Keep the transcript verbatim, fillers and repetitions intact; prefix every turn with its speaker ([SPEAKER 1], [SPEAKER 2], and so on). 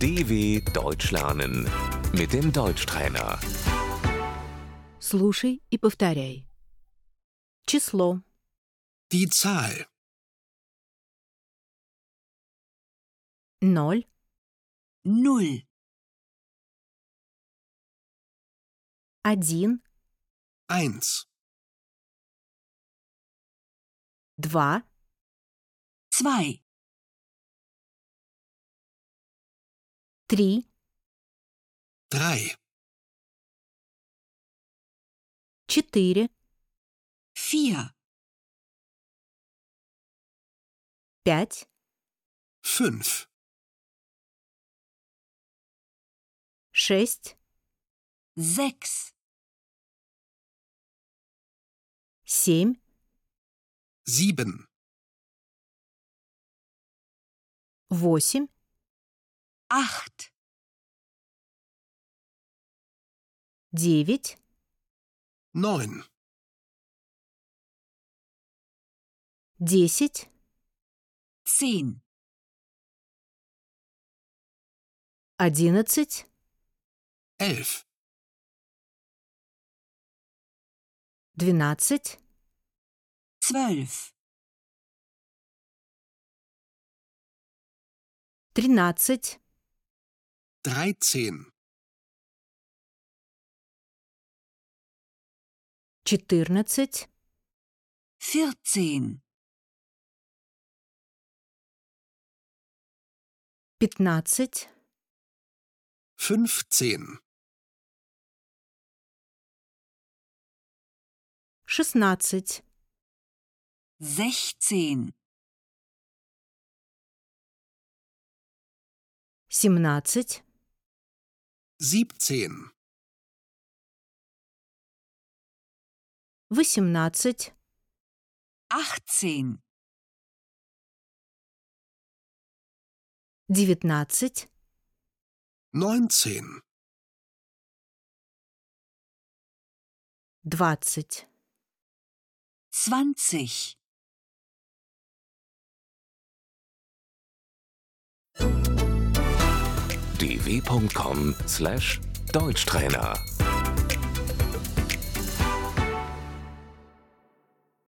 [SPEAKER 1] D W Deutsch lernen mit dem Deutschtrainer.
[SPEAKER 2] Слушай и повторяй. Число,
[SPEAKER 3] Die Zahl
[SPEAKER 2] ноль,
[SPEAKER 4] Null,
[SPEAKER 2] один,
[SPEAKER 3] eins,
[SPEAKER 2] два,
[SPEAKER 4] zwei,
[SPEAKER 2] три,
[SPEAKER 3] drei,
[SPEAKER 2] четыре,
[SPEAKER 4] vier,
[SPEAKER 2] пять,
[SPEAKER 3] fünf,
[SPEAKER 2] шесть,
[SPEAKER 4] sechs,
[SPEAKER 2] семь,
[SPEAKER 3] sieben,
[SPEAKER 2] восемь,
[SPEAKER 4] acht,
[SPEAKER 2] девять,
[SPEAKER 3] neun,
[SPEAKER 2] десять,
[SPEAKER 4] zehn,
[SPEAKER 2] одиннадцать,
[SPEAKER 3] elf,
[SPEAKER 2] двенадцать,
[SPEAKER 4] zwölf,
[SPEAKER 2] тринадцать,
[SPEAKER 3] dreizehn,
[SPEAKER 2] четырнадцать,
[SPEAKER 4] vierzehn,
[SPEAKER 2] пятнадцать,
[SPEAKER 3] fünfzehn,
[SPEAKER 2] шестнадцать,
[SPEAKER 4] sechzehn,
[SPEAKER 2] семнадцать,
[SPEAKER 3] siebzehn,
[SPEAKER 2] восемнадцать,
[SPEAKER 4] achtzehn,
[SPEAKER 2] девятнадцать,
[SPEAKER 3] neunzehn,
[SPEAKER 2] двадцать.
[SPEAKER 4] zwanzig.
[SPEAKER 1] d w punkt com slash Deutschtrainer